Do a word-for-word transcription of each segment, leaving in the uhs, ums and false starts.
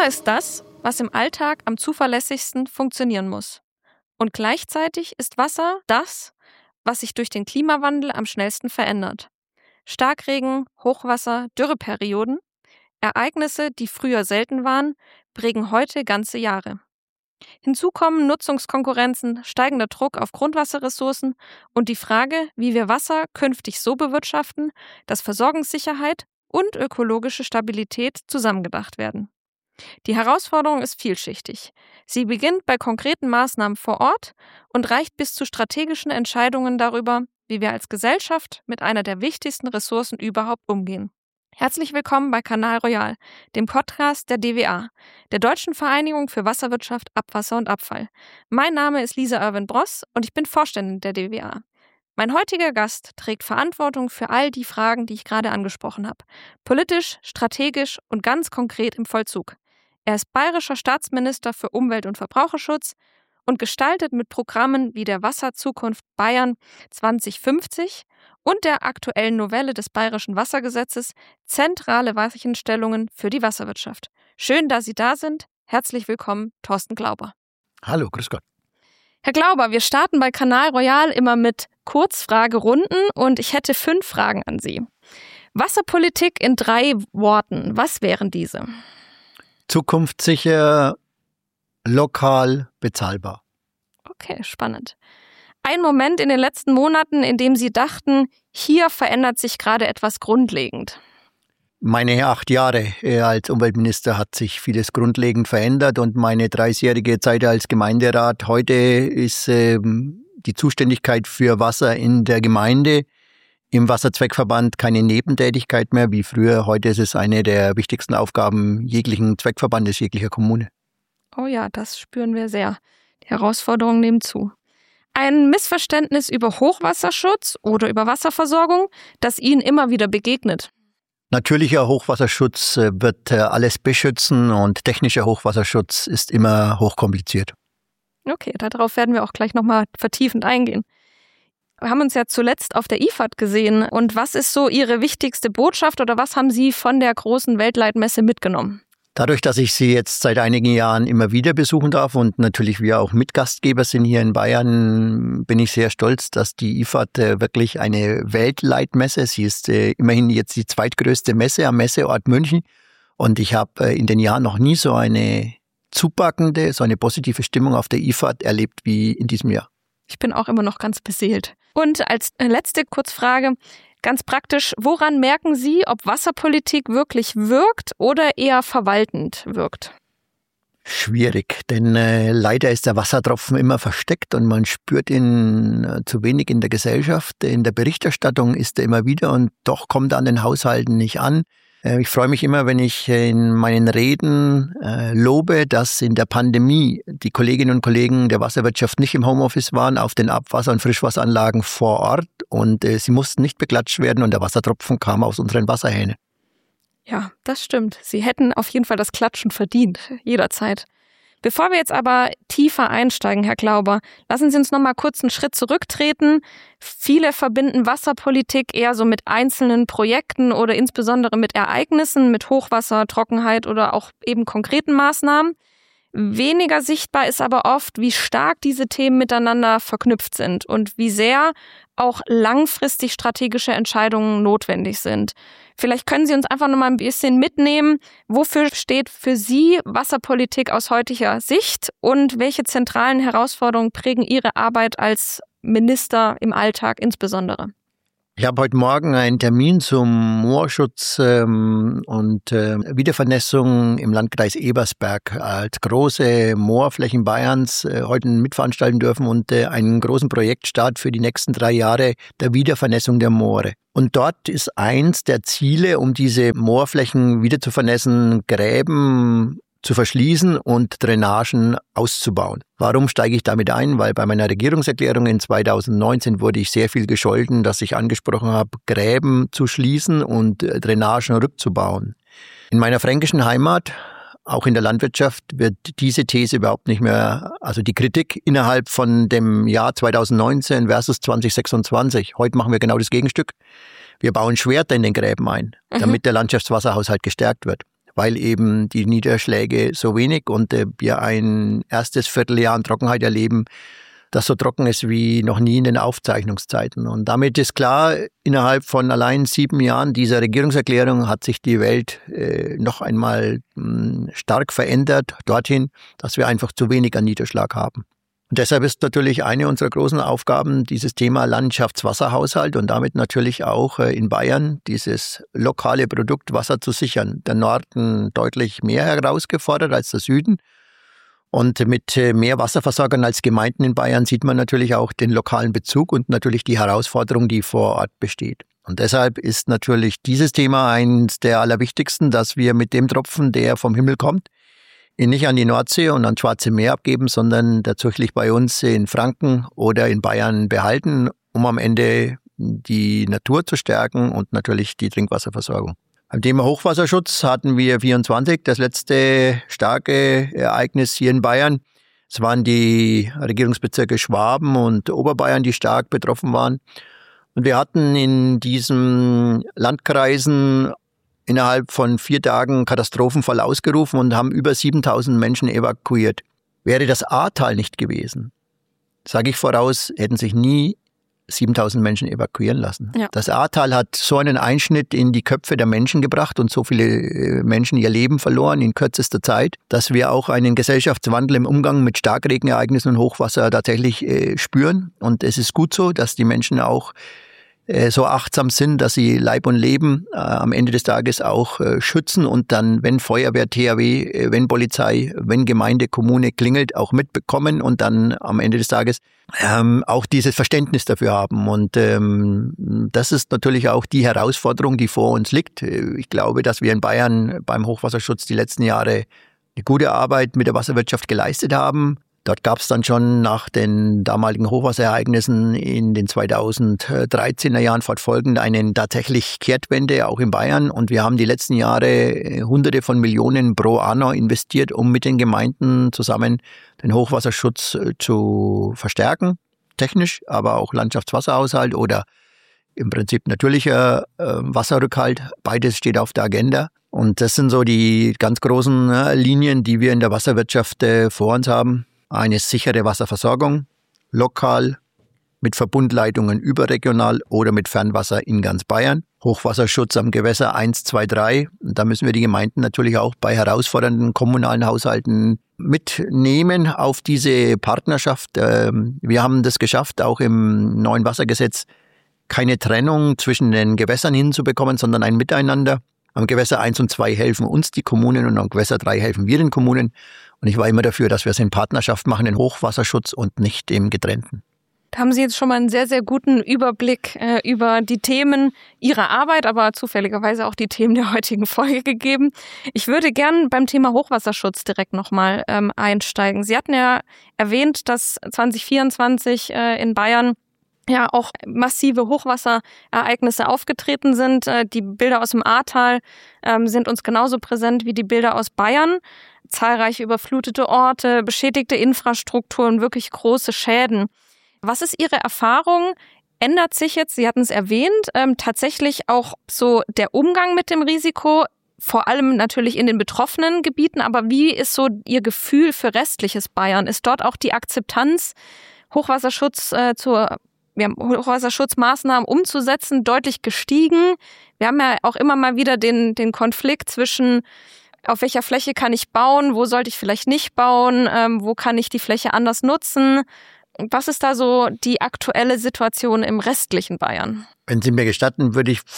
Wasser ist das, was im Alltag am zuverlässigsten funktionieren muss. Und gleichzeitig ist Wasser das, was sich durch den Klimawandel am schnellsten verändert. Starkregen, Hochwasser, Dürreperioden, Ereignisse, die früher selten waren, prägen heute ganze Jahre. Hinzu kommen Nutzungskonkurrenzen, steigender Druck auf Grundwasserressourcen und die Frage, wie wir Wasser künftig so bewirtschaften, dass Versorgungssicherheit und ökologische Stabilität zusammengedacht werden. Die Herausforderung ist vielschichtig. Sie beginnt bei konkreten Maßnahmen vor Ort und reicht bis zu strategischen Entscheidungen darüber, wie wir als Gesellschaft mit einer der wichtigsten Ressourcen überhaupt umgehen. Herzlich willkommen bei Kanal Royal, dem Podcast der D W A, der Deutschen Vereinigung für Wasserwirtschaft, Abwasser und Abfall. Mein Name ist Lisa Irwin-Bross und ich bin Vorständin der D W A. Mein heutiger Gast trägt Verantwortung für all die Fragen, die ich gerade angesprochen habe. Politisch, strategisch und ganz konkret im Vollzug. Er ist bayerischer Staatsminister für Umwelt- und Verbraucherschutz und gestaltet mit Programmen wie der Wasserzukunft Bayern zwanzig fünfzig und der aktuellen Novelle des Bayerischen Wassergesetzes zentrale Weichenstellungen für die Wasserwirtschaft. Schön, dass Sie da sind. Herzlich willkommen, Thorsten Glauber. Hallo, grüß Gott. Herr Glauber, wir starten bei Kanal Royal immer mit Kurzfragerunden und ich hätte fünf Fragen an Sie. Wasserpolitik in drei Worten. Was wären diese? Zukunftssicher, lokal, bezahlbar. Okay, spannend. Ein Moment in den letzten Monaten, in dem Sie dachten, hier verändert sich gerade etwas grundlegend. Meine acht Jahre als Umweltminister hat sich vieles grundlegend verändert und meine dreißigjährige Zeit als Gemeinderat. Heute ist ähm, die Zuständigkeit für Wasser in der Gemeinde im Wasserzweckverband keine Nebentätigkeit mehr wie früher. Heute ist es eine der wichtigsten Aufgaben jeglichen Zweckverbandes, jeglicher Kommune. Oh ja, das spüren wir sehr. Die Herausforderungen nehmen zu. Ein Missverständnis über Hochwasserschutz oder über Wasserversorgung, das Ihnen immer wieder begegnet. Natürlicher Hochwasserschutz wird alles beschützen und technischer Hochwasserschutz ist immer hochkompliziert. Okay, darauf werden wir auch gleich nochmal vertiefend eingehen. Wir haben uns ja zuletzt auf der I F A D gesehen. Und was ist so Ihre wichtigste Botschaft oder was haben Sie von der großen Weltleitmesse mitgenommen? Dadurch, dass ich Sie jetzt seit einigen Jahren immer wieder besuchen darf und natürlich wir auch Mitgastgeber sind hier in Bayern, bin ich sehr stolz, dass die I F A D wirklich eine Weltleitmesse, sie ist immerhin jetzt die zweitgrößte Messe am Messeort München und ich habe in den Jahren noch nie so eine zupackende, so eine positive Stimmung auf der I F A D erlebt wie in diesem Jahr. Ich bin auch immer noch ganz beseelt. Und als letzte Kurzfrage, ganz praktisch, woran merken Sie, ob Wasserpolitik wirklich wirkt oder eher verwaltend wirkt? Schwierig, denn äh, leider ist der Wassertropfen immer versteckt und man spürt ihn äh, zu wenig in der Gesellschaft. In der Berichterstattung ist er immer wieder und doch kommt er an den Haushalten nicht an. Äh, ich freue mich immer, wenn ich in meinen Reden äh, lobe, dass in der Pandemie die Kolleginnen und Kollegen der Wasserwirtschaft nicht im Homeoffice waren, auf den Abwasser- und Frischwasseranlagen vor Ort und äh, sie mussten nicht beklatscht werden und der Wassertropfen kam aus unseren Wasserhähnen. Ja, das stimmt. Sie hätten auf jeden Fall das Klatschen verdient, jederzeit. Bevor wir jetzt aber tiefer einsteigen, Herr Glauber, lassen Sie uns noch mal kurz einen Schritt zurücktreten. Viele verbinden Wasserpolitik eher so mit einzelnen Projekten oder insbesondere mit Ereignissen, mit Hochwasser, Trockenheit oder auch eben konkreten Maßnahmen. Weniger sichtbar ist aber oft, wie stark diese Themen miteinander verknüpft sind und wie sehr auch langfristig strategische Entscheidungen notwendig sind. Vielleicht können Sie uns einfach noch mal ein bisschen mitnehmen, wofür steht für Sie Wasserpolitik aus heutiger Sicht und welche zentralen Herausforderungen prägen Ihre Arbeit als Minister im Alltag insbesondere? Ich habe heute Morgen einen Termin zum Moorschutz ähm, und äh, Wiedervernässung im Landkreis Ebersberg als große Moorflächen Bayerns äh, heute mitveranstalten dürfen und äh, einen großen Projektstart für die nächsten drei Jahre der Wiedervernässung der Moore. Und dort ist eins der Ziele, um diese Moorflächen wieder zu vernässen, Gräben zu verschließen und Drainagen auszubauen. Warum steige ich damit ein? Weil bei meiner Regierungserklärung in zweitausendneunzehn wurde ich sehr viel gescholten, dass ich angesprochen habe, Gräben zu schließen und Drainagen rückzubauen. In meiner fränkischen Heimat, auch in der Landwirtschaft, wird diese These überhaupt nicht mehr, also die Kritik innerhalb von dem Jahr zweitausendneunzehn versus zweitausendsechsundzwanzig. Heute machen wir genau das Gegenstück. Wir bauen Schwerter in den Gräben ein, damit mhm. der Landschaftswasserhaushalt gestärkt wird. weil eben die Niederschläge so wenig und äh, wir ein erstes Vierteljahr an Trockenheit erleben, das so trocken ist wie noch nie in den Aufzeichnungszeiten. Und damit ist klar, innerhalb von allein sieben Jahren dieser Regierungserklärung hat sich die Welt äh, noch einmal mh, stark verändert dorthin, dass wir einfach zu wenig an Niederschlag haben. Und deshalb ist natürlich eine unserer großen Aufgaben dieses Thema Landschaftswasserhaushalt und damit natürlich auch äh, in Bayern dieses lokale Produkt Wasser zu sichern. Der Norden deutlich mehr herausgefordert als der Süden. Und mit mehr Wasserversorgern als Gemeinden in Bayern sieht man natürlich auch den lokalen Bezug und natürlich die Herausforderung, die vor Ort besteht. Und deshalb ist natürlich dieses Thema eines der allerwichtigsten, dass wir mit dem Tropfen, der vom Himmel kommt, ihn nicht an die Nordsee und ans Schwarze Meer abgeben, sondern tatsächlich bei uns in Franken oder in Bayern behalten, um am Ende die Natur zu stärken und natürlich die Trinkwasserversorgung. Beim Thema Hochwasserschutz hatten wir vierundzwanzig, das letzte starke Ereignis hier in Bayern. Es waren die Regierungsbezirke Schwaben und Oberbayern, die stark betroffen waren. Und wir hatten in diesen Landkreisen innerhalb von vier Tagen Katastrophenfall ausgerufen und haben über siebentausend Menschen evakuiert. Wäre das Ahrtal nicht gewesen, sage ich voraus, hätten sich nie siebentausend Menschen evakuieren lassen. Ja. Das Ahrtal hat so einen Einschnitt in die Köpfe der Menschen gebracht und so viele Menschen ihr Leben verloren in kürzester Zeit, dass wir auch einen Gesellschaftswandel im Umgang mit Starkregenereignissen und Hochwasser tatsächlich äh, spüren. Und es ist gut so, dass die Menschen auch äh, so achtsam sind, dass sie Leib und Leben äh, am Ende des Tages auch äh, schützen und dann, wenn Feuerwehr, T H W, äh, wenn Polizei, wenn Gemeinde, Kommune klingelt, auch mitbekommen und dann am Ende des Tages Ähm, auch dieses Verständnis dafür haben. Und ähm, das ist natürlich auch die Herausforderung, die vor uns liegt. Ich glaube, dass wir in Bayern beim Hochwasserschutz die letzten Jahre eine gute Arbeit mit der Wasserwirtschaft geleistet haben. Dort gab es dann schon nach den damaligen Hochwasserereignissen in den zweitausenddreizehner Jahren fortfolgend eine tatsächlich Kehrtwende, auch in Bayern. Und wir haben die letzten Jahre Hunderte von Millionen pro anno investiert, um mit den Gemeinden zusammen den Hochwasserschutz zu verstärken, technisch, aber auch Landschaftswasserhaushalt oder im Prinzip natürlicher äh, Wasserrückhalt. Beides steht auf der Agenda. Und das sind so die ganz großen äh, Linien, die wir in der Wasserwirtschaft äh, vor uns haben. Eine sichere Wasserversorgung, lokal, mit Verbundleitungen überregional oder mit Fernwasser in ganz Bayern. Hochwasserschutz am Gewässer eins, zwei, drei. Und da müssen wir die Gemeinden natürlich auch bei herausfordernden kommunalen Haushalten mitnehmen auf diese Partnerschaft. Wir haben das geschafft, auch im neuen Wassergesetz keine Trennung zwischen den Gewässern hinzubekommen, sondern ein Miteinander. Am Gewässer eins und zwei helfen uns die Kommunen und am Gewässer drei helfen wir den Kommunen. Und ich war immer dafür, dass wir es in Partnerschaft machen, den Hochwasserschutz und nicht im Getrennten. Da haben Sie jetzt schon mal einen sehr, sehr guten Überblick äh, über die Themen Ihrer Arbeit, aber zufälligerweise auch die Themen der heutigen Folge gegeben. Ich würde gern beim Thema Hochwasserschutz direkt nochmal ähm, einsteigen. Sie hatten ja erwähnt, dass zwanzig vierundzwanzig äh, in Bayern ja auch massive Hochwasserereignisse aufgetreten sind. Äh, die Bilder aus dem Ahrtal ähm, sind uns genauso präsent wie die Bilder aus Bayern. Zahlreiche überflutete Orte, beschädigte Infrastrukturen, wirklich große Schäden. Was ist Ihre Erfahrung? Ändert sich jetzt, Sie hatten es erwähnt, ähm, tatsächlich auch so der Umgang mit dem Risiko, vor allem natürlich in den betroffenen Gebieten, aber wie ist so Ihr Gefühl für restliches Bayern? Ist dort auch die Akzeptanz, Hochwasserschutz äh, zur ja, Hochwasserschutzmaßnahmen umzusetzen, deutlich gestiegen? Wir haben ja auch immer mal wieder den, den Konflikt zwischen auf welcher Fläche kann ich bauen, wo sollte ich vielleicht nicht bauen, ähm, wo kann ich die Fläche anders nutzen? Was ist da so die aktuelle Situation im restlichen Bayern? Wenn Sie mir gestatten, würde ich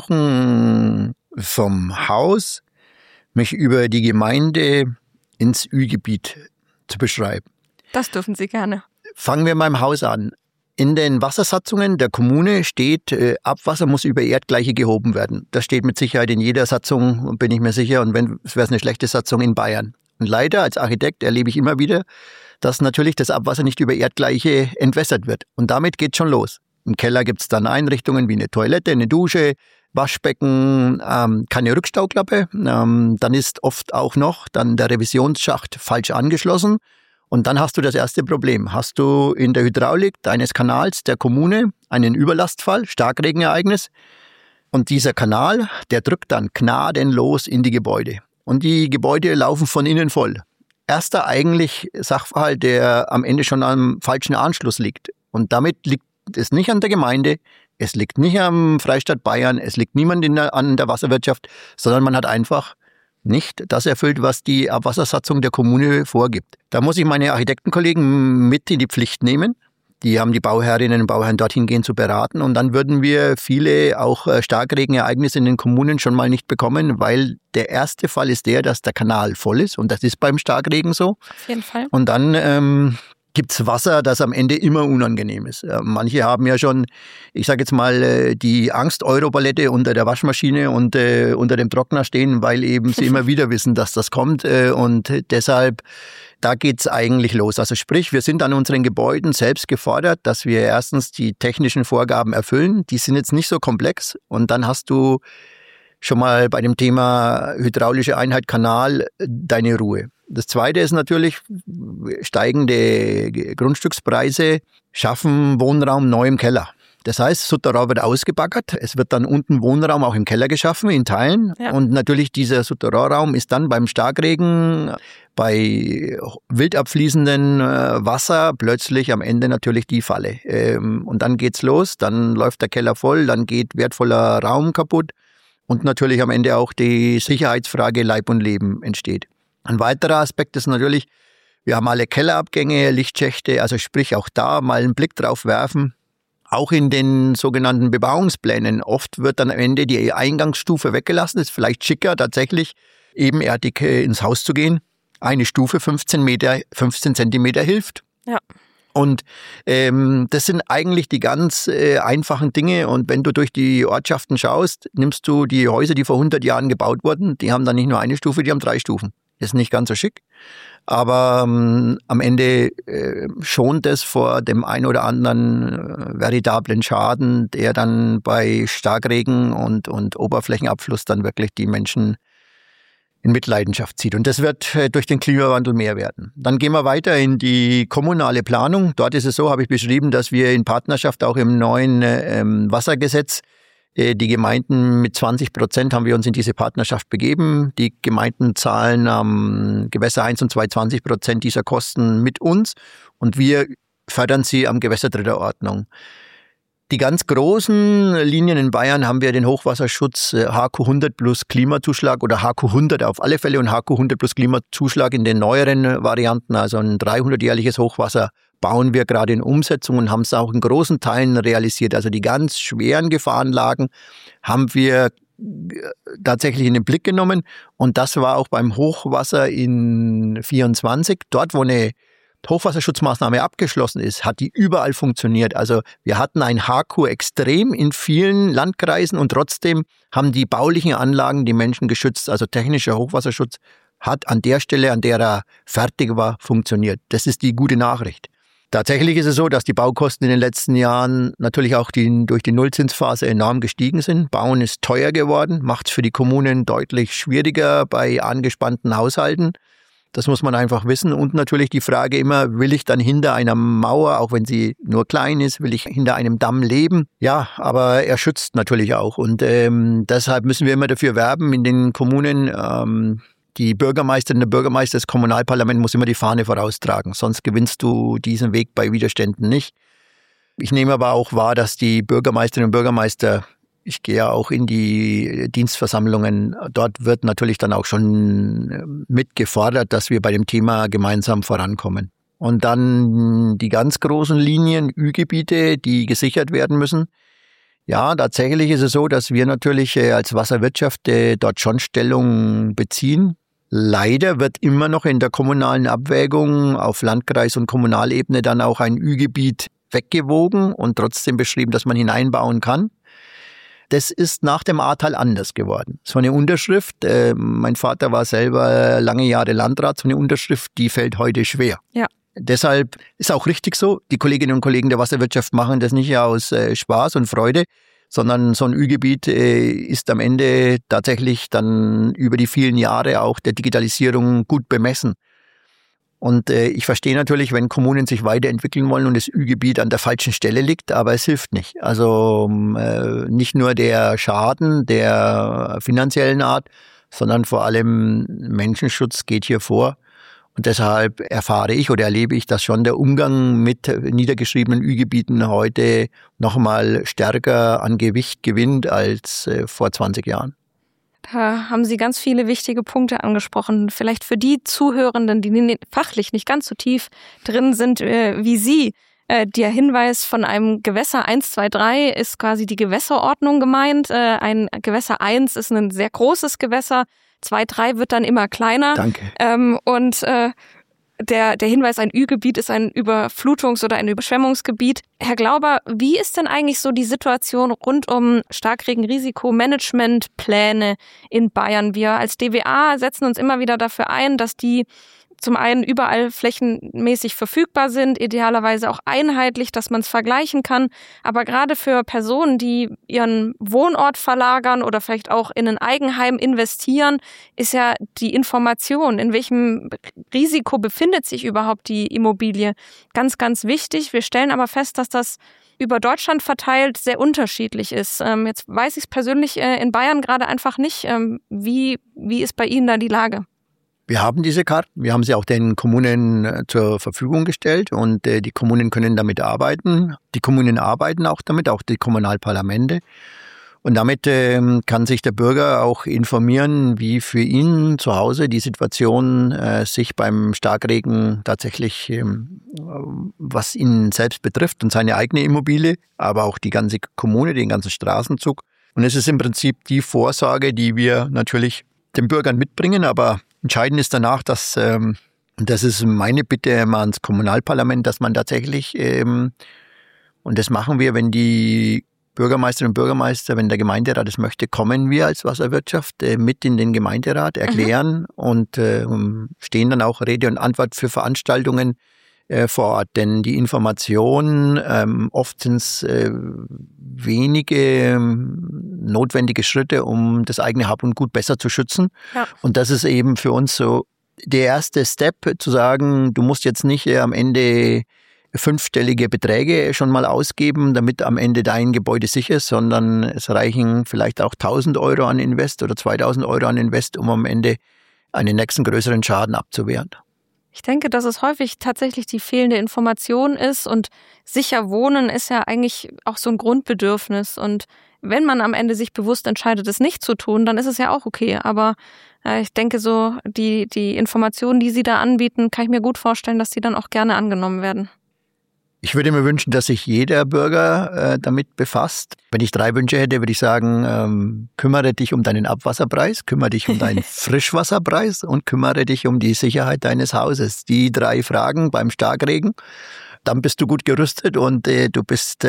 versuchen, vom Haus mich über die Gemeinde ins Ü-Gebiet zu beschreiben. Das dürfen Sie gerne. Fangen wir mal im Haus an. In den Wassersatzungen der Kommune steht, äh, Abwasser muss über Erdgleiche gehoben werden. Das steht mit Sicherheit in jeder Satzung, bin ich mir sicher. Und wenn es wäre eine schlechte Satzung in Bayern. Und leider als Architekt erlebe ich immer wieder, dass natürlich das Abwasser nicht über Erdgleiche entwässert wird. Und damit geht schon los. Im Keller gibt es dann Einrichtungen wie eine Toilette, eine Dusche, Waschbecken, ähm, keine Rückstauklappe. Ähm, dann ist oft auch noch dann der Revisionsschacht falsch angeschlossen. Und dann hast du das erste Problem. Hast du in der Hydraulik deines Kanals der Kommune einen Überlastfall, Starkregenereignis. Und dieser Kanal, der drückt dann gnadenlos in die Gebäude. und die Gebäude laufen von innen voll. Erster eigentlich Sachverhalt, der am Ende schon am falschen Anschluss liegt. Und damit liegt es nicht an der Gemeinde, es liegt nicht am Freistaat Bayern, es liegt niemand in der, an der Wasserwirtschaft, sondern man hat einfach nicht das erfüllt, was die Abwassersatzung der Kommune vorgibt. Da muss ich meine Architektenkollegen mit in die Pflicht nehmen. Die haben die Bauherrinnen und Bauherren dorthin gehen zu beraten. Und dann würden wir viele auch Starkregenereignisse in den Kommunen schon mal nicht bekommen, weil der erste Fall ist der, dass der Kanal voll ist. Und das ist beim Starkregen so. Auf jeden Fall. Und dann ähm, gibt's Wasser, das am Ende immer unangenehm ist. Manche haben ja schon, ich sage jetzt mal, die Angst-Europalette unter der Waschmaschine und äh, unter dem Trockner stehen, weil eben sie immer wieder wissen, dass das kommt. Äh, und deshalb, da geht's eigentlich los. Also sprich, wir sind an unseren Gebäuden selbst gefordert, dass wir erstens die technischen Vorgaben erfüllen. Die sind jetzt nicht so komplex. Und dann hast du schon mal bei dem Thema hydraulische Einheit Kanal deine Ruhe. Das Zweite ist natürlich, steigende Grundstückspreise schaffen Wohnraum neu im Keller. Das heißt, Souterrain wird ausgebaggert, es wird dann unten Wohnraum auch im Keller geschaffen, in Teilen. Ja. Und natürlich dieser Souterrainraum ist dann beim Starkregen, bei wild abfließendem Wasser plötzlich am Ende natürlich die Falle. Und dann geht's los, dann läuft der Keller voll, dann geht wertvoller Raum kaputt und natürlich am Ende auch die Sicherheitsfrage Leib und Leben entsteht. Ein weiterer Aspekt ist natürlich, wir haben alle Kellerabgänge, Lichtschächte, also sprich auch da mal einen Blick drauf werfen. Auch in den sogenannten Bebauungsplänen. Oft wird dann am Ende die Eingangsstufe weggelassen. Ist vielleicht schicker, tatsächlich ebenerdig ins Haus zu gehen. Eine Stufe, fünfzehn Meter, fünfzehn Zentimeter hilft. Ja. Und ähm, das sind eigentlich die ganz äh, einfachen Dinge. Und wenn du durch die Ortschaften schaust, nimmst du die Häuser, die vor hundert Jahren gebaut wurden, die haben dann nicht nur eine Stufe, die haben drei Stufen. Ist nicht ganz so schick, aber ähm, am Ende äh, schont es vor dem ein oder anderen äh, veritablen Schaden, der dann bei Starkregen und, und Oberflächenabfluss dann wirklich die Menschen in Mitleidenschaft zieht. Und das wird äh, durch den Klimawandel mehr werden. Dann gehen wir weiter in die kommunale Planung. Dort ist es so, habe ich beschrieben, dass wir in Partnerschaft auch im neuen äh, Wassergesetz die Gemeinden mit zwanzig Prozent haben wir uns in diese Partnerschaft begeben. Die Gemeinden zahlen am Gewässer eins und zwei zwanzig Prozent dieser Kosten mit uns und wir fördern sie am Gewässer dritter Ordnung. Die ganz großen Linien in Bayern haben wir den Hochwasserschutz H Q hundert plus Klimazuschlag oder H Q hundert auf alle Fälle und H Q hundert plus Klimazuschlag in den neueren Varianten, also ein dreihundert-jährliches Hochwasser bauen wir gerade in Umsetzung und haben es auch in großen Teilen realisiert. Also die ganz schweren Gefahrenlagen haben wir tatsächlich in den Blick genommen. Und das war auch beim Hochwasser in vierundzwanzig. Dort, wo eine Hochwasserschutzmaßnahme abgeschlossen ist, hat die überall funktioniert. Also wir hatten ein H Q extrem in vielen Landkreisen und trotzdem haben die baulichen Anlagen die Menschen geschützt. Also technischer Hochwasserschutz hat an der Stelle, an der er fertig war, funktioniert. Das ist die gute Nachricht. Tatsächlich ist es so, dass die Baukosten in den letzten Jahren natürlich auch die, durch die Nullzinsphase enorm gestiegen sind. Bauen ist teuer geworden, macht es für die Kommunen deutlich schwieriger bei angespannten Haushalten. Das muss man einfach wissen. Und natürlich die Frage immer, will ich dann hinter einer Mauer, auch wenn sie nur klein ist, will ich hinter einem Damm leben? Ja, aber er schützt natürlich auch. Und ähm, deshalb müssen wir immer dafür werben in den Kommunen, ähm, die Bürgermeisterin, der Bürgermeister, das Kommunalparlament muss immer die Fahne voraustragen, sonst gewinnst du diesen Weg bei Widerständen nicht. Ich nehme aber auch wahr, dass die Bürgermeisterinnen und Bürgermeister, ich gehe ja auch in die Dienstversammlungen, dort wird natürlich dann auch schon mitgefordert, dass wir bei dem Thema gemeinsam vorankommen. Und dann die ganz großen Linien, Ü-Gebiete, die gesichert werden müssen. Ja, tatsächlich ist es so, dass wir natürlich als Wasserwirtschaft dort schon Stellung beziehen. Leider wird immer noch in der kommunalen Abwägung auf Landkreis- und Kommunalebene dann auch ein Ü-Gebiet weggewogen und trotzdem beschrieben, dass man hineinbauen kann. Das ist nach dem Ahrtal anders geworden. So eine Unterschrift, äh, mein Vater war selber lange Jahre Landrat, so eine Unterschrift, die fällt heute schwer. Ja. Deshalb ist auch richtig so, die Kolleginnen und Kollegen der Wasserwirtschaft machen das nicht aus äh, Spaß und Freude, sondern so ein Ü-Gebiet äh, ist am Ende tatsächlich dann über die vielen Jahre auch der Digitalisierung gut bemessen. Und äh, ich verstehe natürlich, wenn Kommunen sich weiterentwickeln wollen und das Ü-Gebiet an der falschen Stelle liegt, aber es hilft nicht. Also äh, nicht nur der Schaden der finanziellen Art, sondern vor allem Menschenschutz geht hier vor. Und deshalb erfahre ich oder erlebe ich, dass schon der Umgang mit niedergeschriebenen Ü-Gebieten heute nochmal stärker an Gewicht gewinnt als äh, vor zwanzig Jahren. Da haben Sie ganz viele wichtige Punkte angesprochen. Vielleicht für die Zuhörenden, die fachlich nicht ganz so tief drin sind äh, wie Sie. Äh, der Hinweis von einem Gewässer eins, zwei, drei ist quasi die Gewässerordnung gemeint. Äh, ein Gewässer eins ist ein sehr großes Gewässer. zwei, drei wird dann immer kleiner. Danke. Ähm, und äh, der, der Hinweis, ein Ü-Gebiet ist ein Überflutungs- oder ein Überschwemmungsgebiet. Herr Glauber, wie ist denn eigentlich so die Situation rund um Starkregenrisikomanagementpläne in Bayern? Wir als D W A setzen uns immer wieder dafür ein, dass die zum einen überall flächenmäßig verfügbar sind, idealerweise auch einheitlich, dass man es vergleichen kann. Aber gerade für Personen, die ihren Wohnort verlagern oder vielleicht auch in ein Eigenheim investieren, ist ja die Information, in welchem Risiko befindet sich überhaupt die Immobilie, ganz, ganz wichtig. Wir stellen aber fest, dass das über Deutschland verteilt sehr unterschiedlich ist. Ähm, jetzt weiß ich es persönlich äh, in Bayern gerade einfach nicht. Ähm, wie, wie ist bei Ihnen da die Lage? Wir haben diese Karten, wir haben sie auch den Kommunen zur Verfügung gestellt und äh, die Kommunen können damit arbeiten. Die Kommunen arbeiten auch damit, auch die Kommunalparlamente. Und damit äh, kann sich der Bürger auch informieren, wie für ihn zu Hause die Situation äh, sich beim Starkregen tatsächlich, äh, was ihn selbst betrifft und seine eigene Immobilie, aber auch die ganze Kommune, den ganzen Straßenzug. Und es ist im Prinzip die Vorsorge, die wir natürlich den Bürgern mitbringen, aber entscheidend ist danach, dass, ähm, das ist meine Bitte mal ans Kommunalparlament, dass man tatsächlich, ähm, und das machen wir, wenn die Bürgermeisterinnen und Bürgermeister, wenn der Gemeinderat es möchte, kommen wir als Wasserwirtschaft äh, mit in den Gemeinderat, erklären mhm. und äh, stehen dann auch Rede und Antwort für Veranstaltungen äh, vor Ort. Denn die Information, ähm, oft sind es äh, wenige ähm, notwendige Schritte, um das eigene Hab und Gut besser zu schützen. Ja. Und das ist eben für uns so der erste Step, zu sagen, du musst jetzt nicht äh, am Ende fünfstellige Beträge schon mal ausgeben, damit am Ende dein Gebäude sicher ist, sondern es reichen vielleicht auch tausend Euro an Invest oder zweitausend Euro an Invest, um am Ende einen nächsten größeren Schaden abzuwehren. Ich denke, dass es häufig tatsächlich die fehlende Information ist und sicher wohnen ist ja eigentlich auch so ein Grundbedürfnis und wenn man am Ende sich bewusst entscheidet, es nicht zu tun, dann ist es ja auch okay, aber äh, ich denke so, die, die Informationen, die Sie da anbieten, kann ich mir gut vorstellen, dass die dann auch gerne angenommen werden. Ich würde mir wünschen, dass sich jeder Bürger äh, damit befasst. Wenn ich drei Wünsche hätte, würde ich sagen, ähm, kümmere dich um deinen Abwasserpreis, kümmere dich um deinen Frischwasserpreis und kümmere dich um die Sicherheit deines Hauses. Die drei Fragen beim Starkregen, dann bist du gut gerüstet und äh, du bist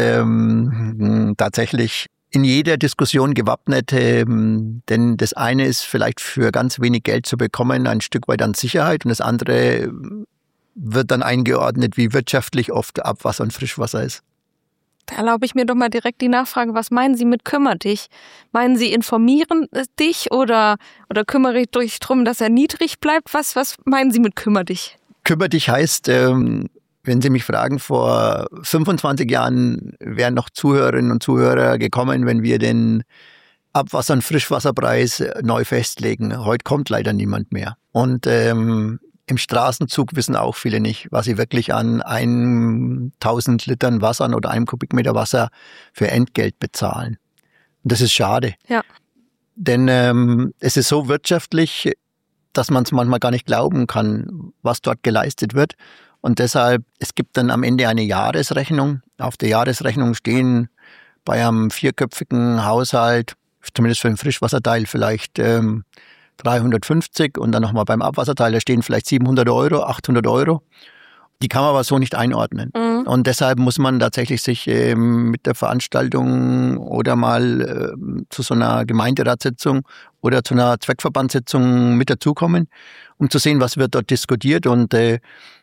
ähm, tatsächlich in jeder Diskussion gewappnet. Ähm, denn das eine ist vielleicht für ganz wenig Geld zu bekommen, ein Stück weit an Sicherheit und das andere wird dann eingeordnet, wie wirtschaftlich oft Abwasser und Frischwasser ist. Da erlaube ich mir doch mal direkt die Nachfrage, was meinen Sie mit kümmere dich? Meinen Sie informieren dich oder, oder kümmere dich darum, dass er niedrig bleibt? Was, was meinen Sie mit kümmere dich? Kümmere dich heißt, ähm, wenn Sie mich fragen, vor fünfundzwanzig Jahren wären noch Zuhörerinnen und Zuhörer gekommen, wenn wir den Abwasser- und Frischwasserpreis neu festlegen. Heute kommt leider niemand mehr. Und ähm, im Straßenzug wissen auch viele nicht, was sie wirklich an tausend Litern Wasser oder einem Kubikmeter Wasser für Entgelt bezahlen. Und das ist schade. Ja. Denn ähm, es ist so wirtschaftlich, dass man es manchmal gar nicht glauben kann, was dort geleistet wird. Und deshalb, es gibt dann am Ende eine Jahresrechnung. Auf der Jahresrechnung stehen bei einem vierköpfigen Haushalt, zumindest für den Frischwasserteil, vielleicht ähm, dreihundertfünfzig und dann nochmal beim Abwasserteil, da stehen vielleicht siebenhundert Euro, achthundert Euro. Die kann man aber so nicht einordnen. Mhm. Und deshalb muss man tatsächlich sich ähm, mit der Veranstaltung oder mal äh, zu so einer Gemeinderatssitzung oder zu einer Zweckverbandssitzung mit dazukommen, um zu sehen, was wird dort diskutiert. Und äh,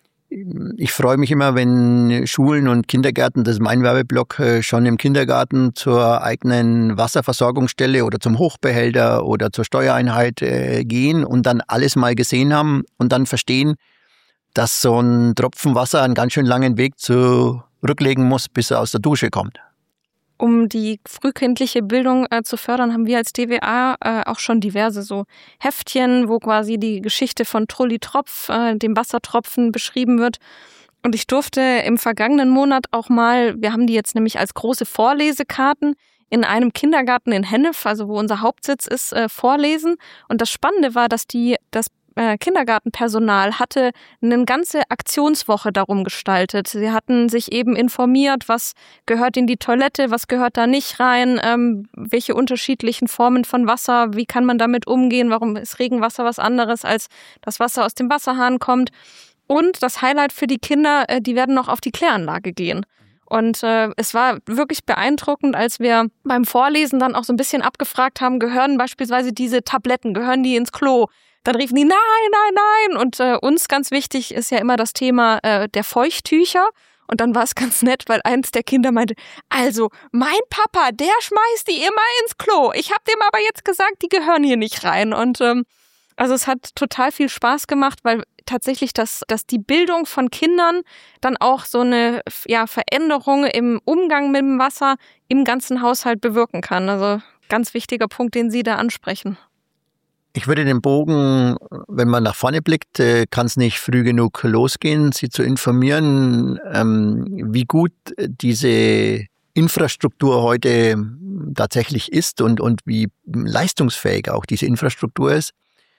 ich freue mich immer, wenn Schulen und Kindergärten, das ist mein Werbeblock, schon im Kindergarten zur eigenen Wasserversorgungsstelle oder zum Hochbehälter oder zur Steuereinheit gehen und dann alles mal gesehen haben und dann verstehen, dass so ein Tropfen Wasser einen ganz schön langen Weg zurücklegen muss, bis er aus der Dusche kommt. Um die frühkindliche Bildung äh, zu fördern, haben wir als D W A äh, auch schon diverse so Heftchen, wo quasi die Geschichte von Trulli Tropf, äh, dem Wassertropfen, beschrieben wird. Und ich durfte im vergangenen Monat auch mal, wir haben die jetzt nämlich als große Vorlesekarten in einem Kindergarten in Hennef, also wo unser Hauptsitz ist, äh, vorlesen. Und das Spannende war, dass die das äh, Kindergartenpersonal hatte eine ganze Aktionswoche darum gestaltet. Sie hatten sich eben informiert, was gehört in die Toilette, was gehört da nicht rein, ähm, welche unterschiedlichen Formen von Wasser, wie kann man damit umgehen, warum ist Regenwasser was anderes als das Wasser aus dem Wasserhahn kommt. Und das Highlight für die Kinder, äh, die werden noch auf die Kläranlage gehen. Und äh, es war wirklich beeindruckend, als wir beim Vorlesen dann auch so ein bisschen abgefragt haben, gehören beispielsweise diese Tabletten, gehören die ins Klo? Dann riefen die, nein, nein, nein. Und äh, uns ganz wichtig ist ja immer das Thema äh, der Feuchttücher. Und dann war es ganz nett, weil eins der Kinder meinte, also mein Papa, der schmeißt die immer ins Klo. Ich habe dem aber jetzt gesagt, die gehören hier nicht rein. Und ähm, also es hat total viel Spaß gemacht, weil tatsächlich, dass, dass die Bildung von Kindern dann auch so eine ja, Veränderung im Umgang mit dem Wasser im ganzen Haushalt bewirken kann. Also ganz wichtiger Punkt, den Sie da ansprechen. Ich würde den Bogen, wenn man nach vorne blickt, kann es nicht früh genug losgehen, Sie zu informieren, wie gut diese Infrastruktur heute tatsächlich ist und, und wie leistungsfähig auch diese Infrastruktur ist.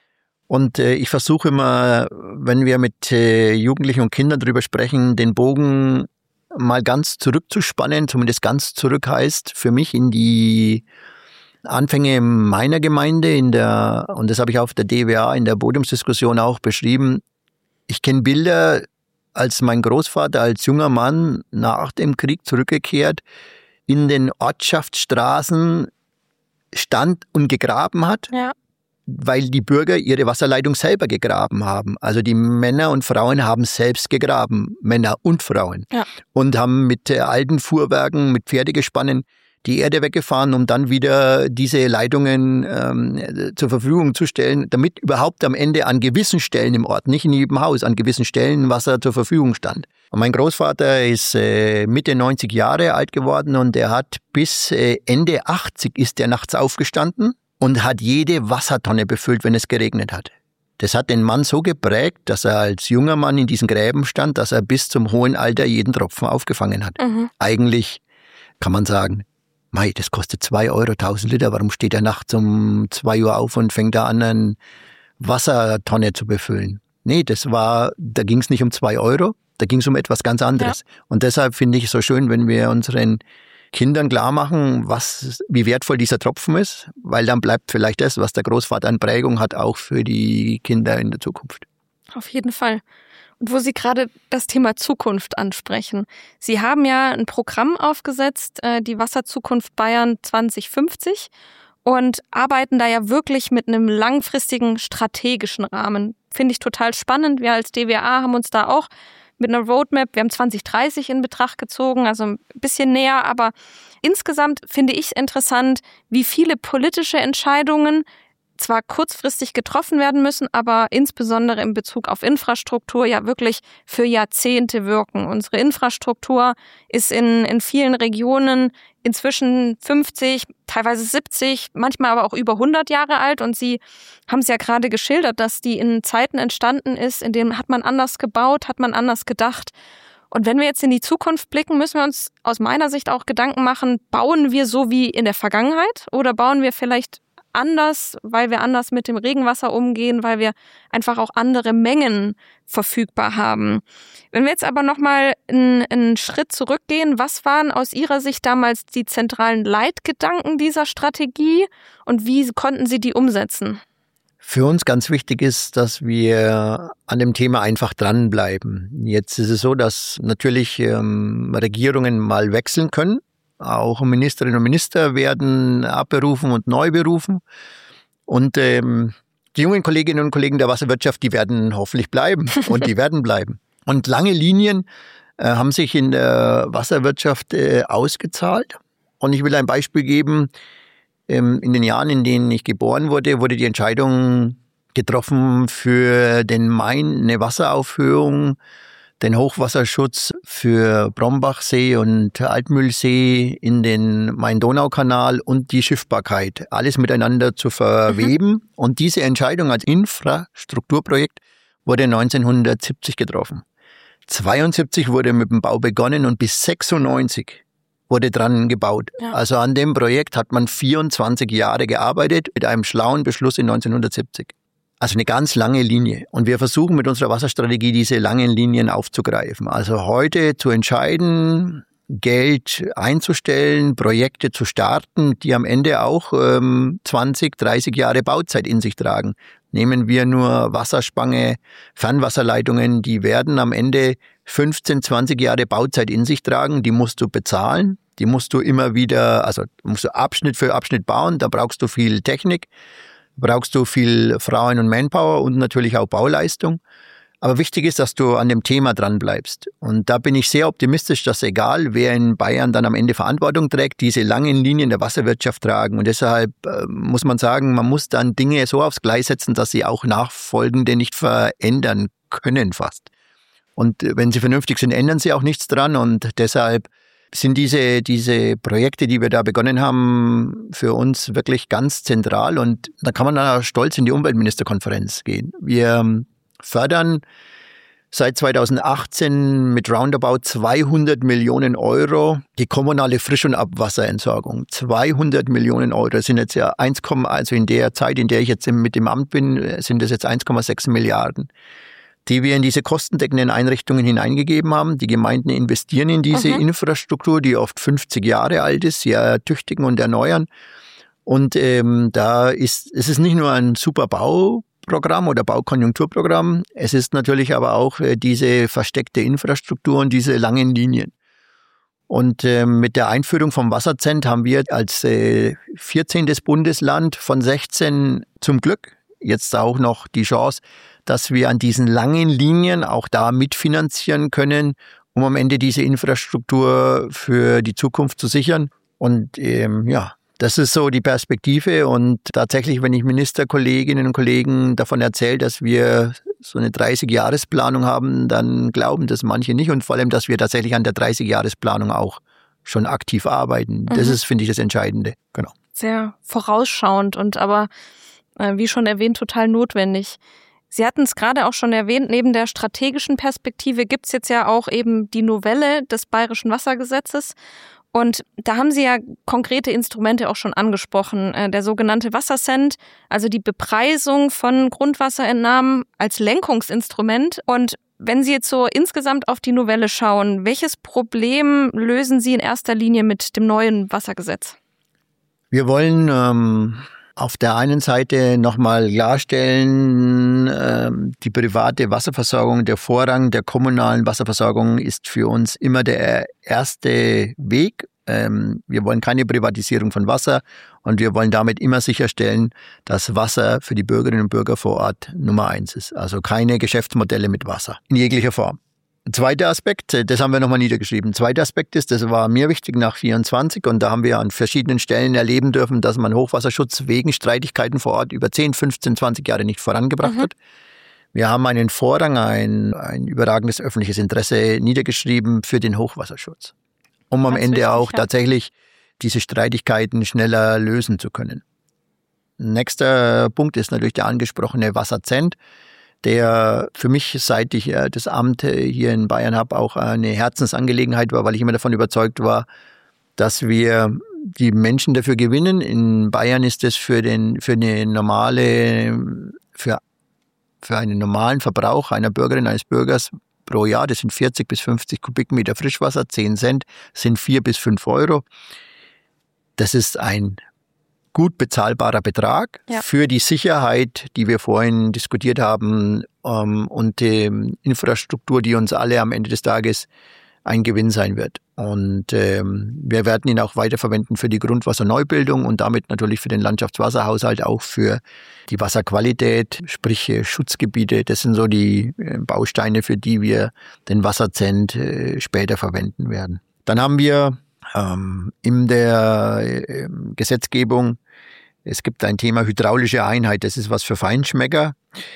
Und ich versuche immer, wenn wir mit Jugendlichen und Kindern darüber sprechen, den Bogen mal ganz zurückzuspannen, zumindest ganz zurück heißt, für mich in die Anfänge meiner Gemeinde, in der, und das habe ich auf der D W A in der Podiumsdiskussion auch beschrieben. Ich kenne Bilder, als mein Großvater als junger Mann nach dem Krieg zurückgekehrt in den Ortschaftsstraßen stand und gegraben hat, ja. Weil die Bürger ihre Wasserleitung selber gegraben haben. Also die Männer und Frauen haben selbst gegraben, Männer und Frauen, ja. Und haben mit alten Fuhrwerken, mit Pferdegespannen die Erde weggefahren, um dann wieder diese Leitungen ähm, zur Verfügung zu stellen, damit überhaupt am Ende an gewissen Stellen im Ort, nicht in jedem Haus, an gewissen Stellen Wasser zur Verfügung stand. Und mein Großvater ist äh, Mitte neunzig Jahre alt geworden und er hat bis äh, Ende achtzig ist er nachts aufgestanden und hat jede Wassertonne befüllt, wenn es geregnet hat. Das hat den Mann so geprägt, dass er als junger Mann in diesen Gräben stand, dass er bis zum hohen Alter jeden Tropfen aufgefangen hat. Mhm. Eigentlich kann man sagen, Mei, das kostet zwei Euro, tausend Liter. Warum steht er nachts um zwei Uhr auf und fängt da an, eine Wassertonne zu befüllen? Nee, das war, da ging es nicht um zwei Euro, da ging es um etwas ganz anderes. Ja. Und deshalb finde ich es so schön, wenn wir unseren Kindern klar machen, was, wie wertvoll dieser Tropfen ist, weil dann bleibt vielleicht das, was der Großvater an Prägung hat, auch für die Kinder in der Zukunft. Auf jeden Fall. Und wo Sie gerade das Thema Zukunft ansprechen. Sie haben ja ein Programm aufgesetzt, die Wasserzukunft Bayern zwanzig fünfzig, und arbeiten da ja wirklich mit einem langfristigen strategischen Rahmen. Finde ich total spannend. Wir als D W A haben uns da auch mit einer Roadmap, wir haben zwanzig dreißig in Betracht gezogen, also ein bisschen näher, aber insgesamt finde ich es interessant, wie viele politische Entscheidungen zwar kurzfristig getroffen werden müssen, aber insbesondere in Bezug auf Infrastruktur ja wirklich für Jahrzehnte wirken. Unsere Infrastruktur ist in, in vielen Regionen inzwischen fünfzig, teilweise siebzig, manchmal aber auch über hundert Jahre alt. Und Sie haben es ja gerade geschildert, dass die in Zeiten entstanden ist, in denen hat man anders gebaut, hat man anders gedacht. Und wenn wir jetzt in die Zukunft blicken, müssen wir uns aus meiner Sicht auch Gedanken machen, bauen wir so wie in der Vergangenheit oder bauen wir vielleicht anders, weil wir anders mit dem Regenwasser umgehen, weil wir einfach auch andere Mengen verfügbar haben. Wenn wir jetzt aber nochmal einen, einen Schritt zurückgehen, was waren aus Ihrer Sicht damals die zentralen Leitgedanken dieser Strategie und wie konnten Sie die umsetzen? Für uns ganz wichtig ist, dass wir an dem Thema einfach dranbleiben. Jetzt ist es so, dass natürlich ähm, Regierungen mal wechseln können. Auch Ministerinnen und Minister werden abberufen und neu berufen. Und ähm, die jungen Kolleginnen und Kollegen der Wasserwirtschaft, die werden hoffentlich bleiben und die werden bleiben. Und lange Linien äh, haben sich in der Wasserwirtschaft äh, ausgezahlt. Und ich will ein Beispiel geben. Ähm, in den Jahren, in denen ich geboren wurde, wurde die Entscheidung getroffen für den Main, eine Wasseraufhöhung den Hochwasserschutz für Brombachsee und Altmühlsee in den Main-Donau-Kanal und die Schiffbarkeit, alles miteinander zu verweben. Mhm. Und diese Entscheidung als Infrastrukturprojekt wurde neunzehnhundertsiebzig getroffen. zweiundsiebzig wurde mit dem Bau begonnen und bis sechsundneunzig wurde dran gebaut. Ja. Also an dem Projekt hat man vierundzwanzig Jahre gearbeitet mit einem schlauen Beschluss in neunzehnhundertsiebzig. Also eine ganz lange Linie. Und wir versuchen mit unserer Wasserstrategie diese langen Linien aufzugreifen. Also heute zu entscheiden, Geld einzustellen, Projekte zu starten, die am Ende auch ähm, zwanzig, dreißig Jahre Bauzeit in sich tragen. Nehmen wir nur Wasserspange, Fernwasserleitungen, die werden am Ende fünfzehn, zwanzig Jahre Bauzeit in sich tragen. Die musst du bezahlen, die musst du immer wieder, also musst du Abschnitt für Abschnitt bauen. Da brauchst du viel Technik, brauchst du viel Frauen- und Manpower und natürlich auch Bauleistung. Aber wichtig ist, dass du an dem Thema dran bleibst. Und da bin ich sehr optimistisch, dass egal, wer in Bayern dann am Ende Verantwortung trägt, diese langen Linien der Wasserwirtschaft tragen. Und deshalb äh, muss man sagen, man muss dann Dinge so aufs Gleis setzen, dass sie auch Nachfolgende nicht verändern können fast. Und wenn sie vernünftig sind, ändern sie auch nichts dran. Und deshalb sind diese, diese Projekte, die wir da begonnen haben, für uns wirklich ganz zentral. Und da kann man dann auch stolz in die Umweltministerkonferenz gehen. Wir fördern seit zweitausendachtzehn mit roundabout zweihundert Millionen Euro die kommunale Frisch- und Abwasserentsorgung. zweihundert Millionen Euro. Das sind jetzt ja eins, also in der Zeit, in der ich jetzt mit dem Amt bin, sind das jetzt eins Komma sechs Milliarden, die wir in diese kostendeckenden Einrichtungen hineingegeben haben. Die Gemeinden investieren in diese mhm. Infrastruktur, die oft fünfzig Jahre alt ist, sie ertüchtigen und erneuern. Und ähm, da ist es ist nicht nur ein super Bauprogramm oder Baukonjunkturprogramm, es ist natürlich aber auch äh, diese versteckte Infrastruktur und diese langen Linien. Und äh, mit der Einführung vom Wasserzent haben wir als äh, vierzehntes Bundesland von sechzehn zum Glück jetzt auch noch die Chance, dass wir an diesen langen Linien auch da mitfinanzieren können, um am Ende diese Infrastruktur für die Zukunft zu sichern. Und ähm, ja, das ist so die Perspektive. Und tatsächlich, wenn ich Ministerkolleginnen und Kollegen davon erzähle, dass wir so eine dreißig-Jahres-Planung haben, dann glauben das manche nicht. Und vor allem, dass wir tatsächlich an der dreißig-Jahres-Planung auch schon aktiv arbeiten. Das mhm. ist, finde ich, das Entscheidende. Genau. Sehr vorausschauend und aber, äh, wie schon erwähnt, total notwendig. Sie hatten es gerade auch schon erwähnt, neben der strategischen Perspektive gibt es jetzt ja auch eben die Novelle des Bayerischen Wassergesetzes. Und da haben Sie ja konkrete Instrumente auch schon angesprochen. Der sogenannte Wassercent, also die Bepreisung von Grundwasserentnahmen als Lenkungsinstrument. Und wenn Sie jetzt so insgesamt auf die Novelle schauen, welches Problem lösen Sie in erster Linie mit dem neuen Wassergesetz? Wir wollen ähm auf der einen Seite nochmal klarstellen, die private Wasserversorgung, der Vorrang der kommunalen Wasserversorgung ist für uns immer der erste Weg. Wir wollen keine Privatisierung von Wasser und wir wollen damit immer sicherstellen, dass Wasser für die Bürgerinnen und Bürger vor Ort Nummer eins ist. Also keine Geschäftsmodelle mit Wasser in jeglicher Form. Zweiter Aspekt, das haben wir nochmal niedergeschrieben. Zweiter Aspekt ist, das war mir wichtig nach vierundzwanzig und da haben wir an verschiedenen Stellen erleben dürfen, dass man Hochwasserschutz wegen Streitigkeiten vor Ort über zehn, fünfzehn, zwanzig Jahre nicht vorangebracht mhm. hat. Wir haben einen Vorrang, ein, ein überragendes öffentliches Interesse niedergeschrieben für den Hochwasserschutz, um am Ganz Ende wichtig, auch ja. tatsächlich diese Streitigkeiten schneller lösen zu können. Nächster Punkt ist natürlich der angesprochene Wasserzent, der für mich, seit ich das Amt hier in Bayern habe, auch eine Herzensangelegenheit war, weil ich immer davon überzeugt war, dass wir die Menschen dafür gewinnen. In Bayern ist es für den, für eine normale, für, für einen normalen Verbrauch einer Bürgerin, eines Bürgers pro Jahr, das sind vierzig bis fünfzig Kubikmeter Frischwasser, zehn Cent, sind vier bis fünf Euro. Das ist ein gut bezahlbarer Betrag ja. für die Sicherheit, die wir vorhin diskutiert haben, ähm, und die Infrastruktur, die uns alle am Ende des Tages ein Gewinn sein wird. Und ähm, wir werden ihn auch weiterverwenden für die Grundwasserneubildung und damit natürlich für den Landschaftswasserhaushalt, auch für die Wasserqualität, sprich Schutzgebiete. Das sind so die äh, Bausteine, für die wir den Wasserzent äh, später verwenden werden. Dann haben wir ähm, in der äh, Gesetzgebung Es gibt ein Thema hydraulische Einheit, das ist was für Feinschmecker.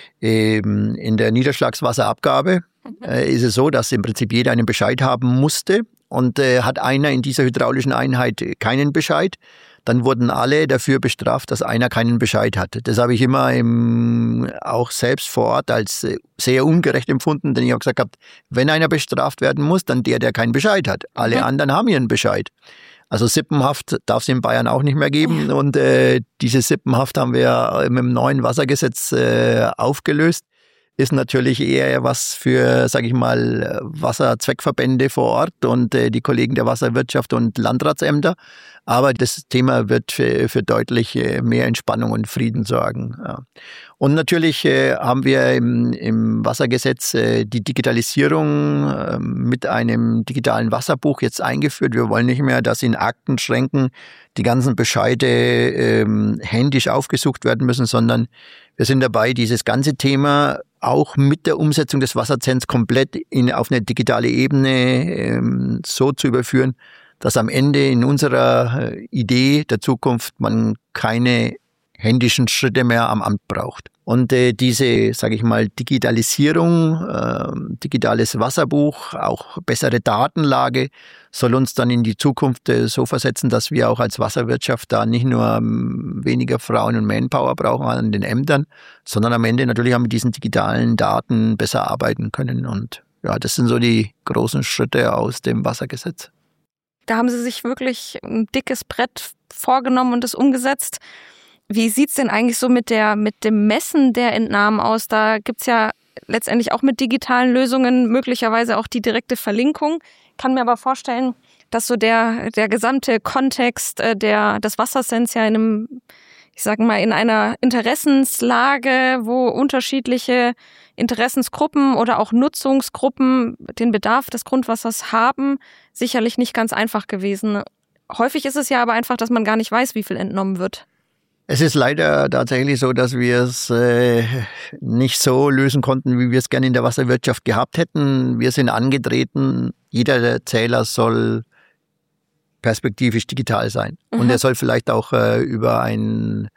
In der Niederschlagswasserabgabe ist es so, dass im Prinzip jeder einen Bescheid haben musste. Und hat einer in dieser hydraulischen Einheit keinen Bescheid, dann wurden alle dafür bestraft, dass einer keinen Bescheid hatte. Das habe ich immer im, auch selbst vor Ort als sehr ungerecht empfunden, denn ich habe gesagt, wenn einer bestraft werden muss, dann der, der keinen Bescheid hat. Alle mhm. anderen haben ihren Bescheid. Also Sippenhaft darf es in Bayern auch nicht mehr geben. Und äh, diese Sippenhaft haben wir mit dem neuen Wassergesetz äh, aufgelöst. Ist natürlich eher was für, sage ich mal, Wasserzweckverbände vor Ort und äh, die Kollegen der Wasserwirtschaft und Landratsämter. Aber das Thema wird für, für deutlich mehr Entspannung und Frieden sorgen. Ja. Und natürlich äh, haben wir im, im Wassergesetz äh, die Digitalisierung äh, mit einem digitalen Wasserbuch jetzt eingeführt. Wir wollen nicht mehr, dass in Aktenschränken die ganzen Bescheide äh, händisch aufgesucht werden müssen, sondern wir sind dabei, dieses ganze Thema auch mit der Umsetzung des Wasserzens komplett in, auf eine digitale Ebene ähm, so zu überführen, dass am Ende in unserer Idee der Zukunft man keine händischen Schritte mehr am Amt braucht. Und äh, diese, sage ich mal, Digitalisierung, äh, digitales Wasserbuch, auch bessere Datenlage soll uns dann in die Zukunft äh, so versetzen, dass wir auch als Wasserwirtschaft da nicht nur ähm, weniger Frauen und Manpower brauchen an den Ämtern, sondern am Ende natürlich auch mit diesen digitalen Daten besser arbeiten können. Und ja, das sind so die großen Schritte aus dem Wassergesetz. Da haben Sie sich wirklich ein dickes Brett vorgenommen und es umgesetzt. Wie sieht's denn eigentlich so mit der mit dem Messen der Entnahmen aus? Da gibt's ja letztendlich auch mit digitalen Lösungen möglicherweise auch die direkte Verlinkung. Kann mir aber vorstellen, dass so der der gesamte Kontext äh, der des Wassersens ja in einem, ich sage mal, in einer Interessenslage, wo unterschiedliche Interessensgruppen oder auch Nutzungsgruppen den Bedarf des Grundwassers haben, sicherlich nicht ganz einfach gewesen. Häufig ist es ja aber einfach, dass man gar nicht weiß, wie viel entnommen wird. Es ist leider tatsächlich so, dass wir es äh, nicht so lösen konnten, wie wir es gerne in der Wasserwirtschaft gehabt hätten. Wir sind angetreten, jeder Zähler soll perspektivisch digital sein. Mhm. Und er soll vielleicht auch äh, über ein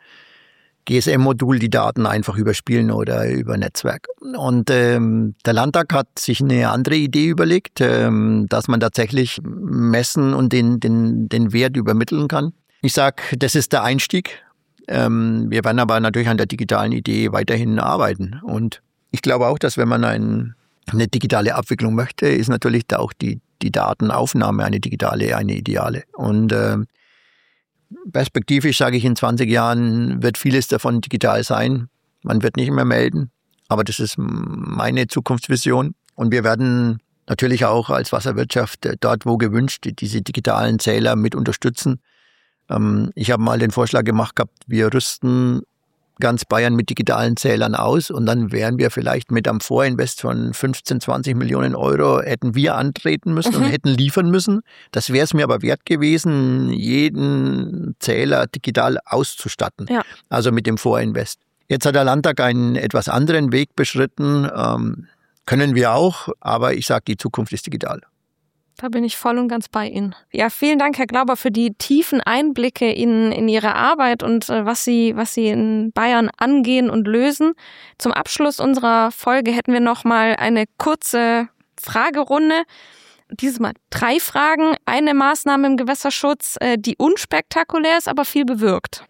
G S M-Modul die Daten einfach überspielen oder über Netzwerk. Und ähm, der Landtag hat sich eine andere Idee überlegt, ähm, dass man tatsächlich messen und den, den, den Wert übermitteln kann. Ich sag, das ist der Einstieg. Ähm, wir werden aber natürlich an der digitalen Idee weiterhin arbeiten. Und ich glaube auch, dass wenn man ein, eine digitale Abwicklung möchte, ist natürlich da auch die, die Datenaufnahme eine digitale, eine ideale. Und äh, perspektivisch sage ich, in zwanzig Jahren wird vieles davon digital sein. Man wird nicht mehr melden, aber das ist meine Zukunftsvision. Und wir werden natürlich auch als Wasserwirtschaft dort, wo gewünscht, diese digitalen Zähler mit unterstützen. Ähm, ich habe mal den Vorschlag gemacht gehabt, wir rüsten ganz Bayern mit digitalen Zählern aus und dann wären wir vielleicht mit einem Vorinvest von fünfzehn, zwanzig Millionen Euro hätten wir antreten müssen mhm. und hätten liefern müssen. Das wäre es mir aber wert gewesen, jeden Zähler digital auszustatten. Ja. Also mit dem Vorinvest. Jetzt hat der Landtag einen etwas anderen Weg beschritten. Ähm, können wir auch, aber ich sage, die Zukunft ist digital. Da bin ich voll und ganz bei Ihnen. Ja, vielen Dank, Herr Glauber, für die tiefen Einblicke in, in Ihre Arbeit und äh, was Sie, was Sie in Bayern angehen und lösen. Zum Abschluss unserer Folge hätten wir noch mal eine kurze Fragerunde. Dieses Mal drei Fragen. Eine Maßnahme im Gewässerschutz, äh, die unspektakulär ist, aber viel bewirkt.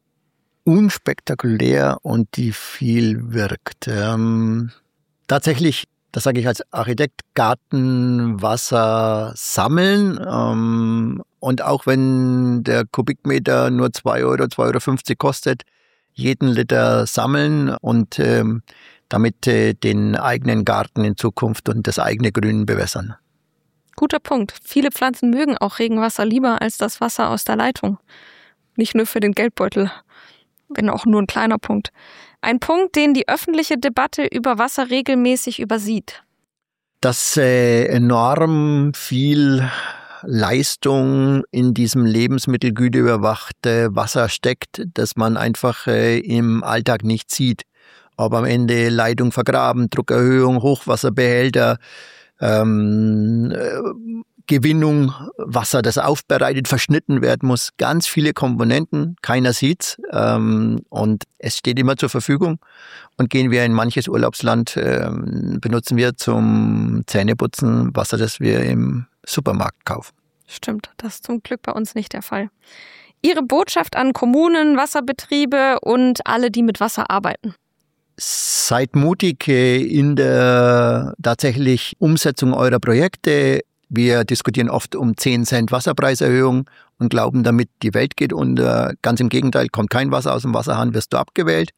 Unspektakulär und die viel wirkt. Ähm, tatsächlich, das sage ich als Architekt, Gartenwasser sammeln. Ähm, und auch wenn der Kubikmeter nur zwei Euro, zwei Euro fünfzig kostet, jeden Liter sammeln und ähm, damit äh, den eigenen Garten in Zukunft und das eigene Grün bewässern. Guter Punkt. Viele Pflanzen mögen auch Regenwasser lieber als das Wasser aus der Leitung. Nicht nur für den Geldbeutel, wenn auch nur ein kleiner Punkt. Ein Punkt, den die öffentliche Debatte über Wasser regelmäßig übersieht. Dass äh, enorm viel Leistung in diesem lebensmittelgüteüberwachte Wasser steckt, dass man einfach äh, im Alltag nicht sieht. Ob am Ende Leitung vergraben, Druckerhöhung, Hochwasserbehälter, ähm, Gewinnung, Wasser, das aufbereitet, verschnitten werden muss. Ganz viele Komponenten, keiner sieht's. Ähm, und es steht immer zur Verfügung. Und gehen wir in manches Urlaubsland, ähm, benutzen wir zum Zähneputzen Wasser, das wir im Supermarkt kaufen. Stimmt, das ist zum Glück bei uns nicht der Fall. Ihre Botschaft an Kommunen, Wasserbetriebe und alle, die mit Wasser arbeiten? Seid mutig in der tatsächlich Umsetzung eurer Projekte. Wir diskutieren oft um zehn Cent Wasserpreiserhöhung und glauben damit, die Welt geht unter. Ganz im Gegenteil, kommt kein Wasser aus dem Wasserhahn, wirst du abgewählt.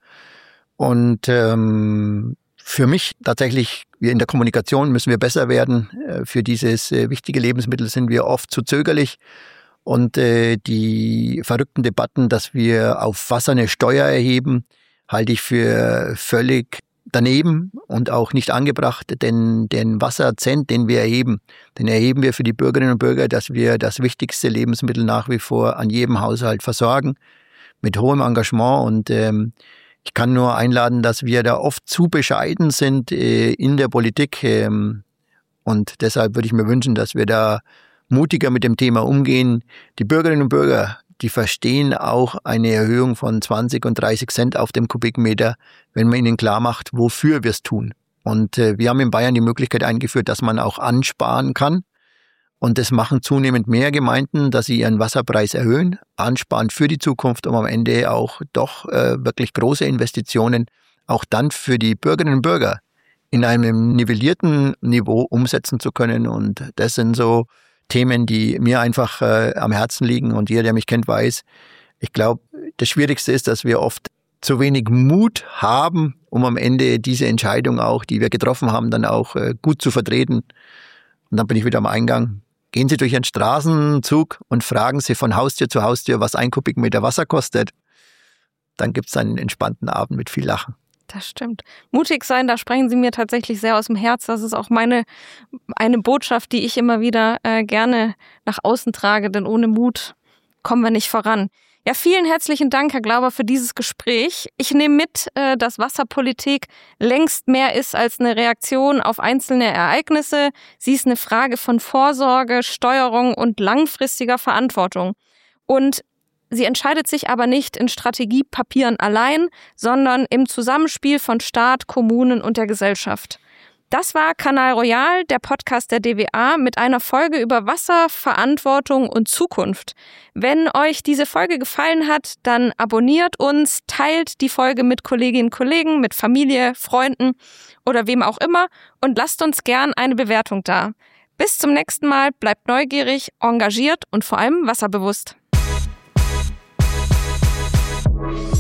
Und ähm, für mich tatsächlich, wir in der Kommunikation müssen wir besser werden. Für dieses äh, wichtige Lebensmittel sind wir oft zu zögerlich. Und äh, die verrückten Debatten, dass wir auf Wasser eine Steuer erheben, halte ich für völlig daneben und auch nicht angebracht, denn den Wassercent, den wir erheben, den erheben wir für die Bürgerinnen und Bürger, dass wir das wichtigste Lebensmittel nach wie vor an jedem Haushalt versorgen, mit hohem Engagement. Und ähm, ich kann nur einladen, dass wir da oft zu bescheiden sind äh, in der Politik. Ähm, und deshalb würde ich mir wünschen, dass wir da mutiger mit dem Thema umgehen. Die Bürgerinnen und Bürger, die verstehen auch eine Erhöhung von zwanzig und dreißig Cent auf dem Kubikmeter, wenn man ihnen klar macht, wofür wir es tun. Und äh, wir haben in Bayern die Möglichkeit eingeführt, dass man auch ansparen kann. Und das machen zunehmend mehr Gemeinden, dass sie ihren Wasserpreis erhöhen, ansparen für die Zukunft, um am Ende auch doch äh, wirklich große Investitionen auch dann für die Bürgerinnen und Bürger in einem nivellierten Niveau umsetzen zu können. Und das sind so Themen, die mir einfach äh, am Herzen liegen, und jeder, der mich kennt, weiß, ich glaube, das Schwierigste ist, dass wir oft zu wenig Mut haben, um am Ende diese Entscheidung auch, die wir getroffen haben, dann auch äh, gut zu vertreten. Und dann bin ich wieder am Eingang. Gehen Sie durch Ihren Straßenzug und fragen Sie von Haustür zu Haustür, was ein Kubikmeter Wasser kostet. Dann gibt es einen entspannten Abend mit viel Lachen. Das stimmt. Mutig sein, da sprechen Sie mir tatsächlich sehr aus dem Herz. Das ist auch meine eine Botschaft, die ich immer wieder äh, gerne nach außen trage, denn ohne Mut kommen wir nicht voran. Ja, vielen herzlichen Dank, Herr Glauber, für dieses Gespräch. Ich nehme mit, äh, dass Wasserpolitik längst mehr ist als eine Reaktion auf einzelne Ereignisse. Sie ist eine Frage von Vorsorge, Steuerung und langfristiger Verantwortung. Und sie entscheidet sich aber nicht in Strategiepapieren allein, sondern im Zusammenspiel von Staat, Kommunen und der Gesellschaft. Das war Kanal Royal, der Podcast der D W A mit einer Folge über Wasser, Verantwortung und Zukunft. Wenn euch diese Folge gefallen hat, dann abonniert uns, teilt die Folge mit Kolleginnen und Kollegen, mit Familie, Freunden oder wem auch immer und lasst uns gern eine Bewertung da. Bis zum nächsten Mal, bleibt neugierig, engagiert und vor allem wasserbewusst.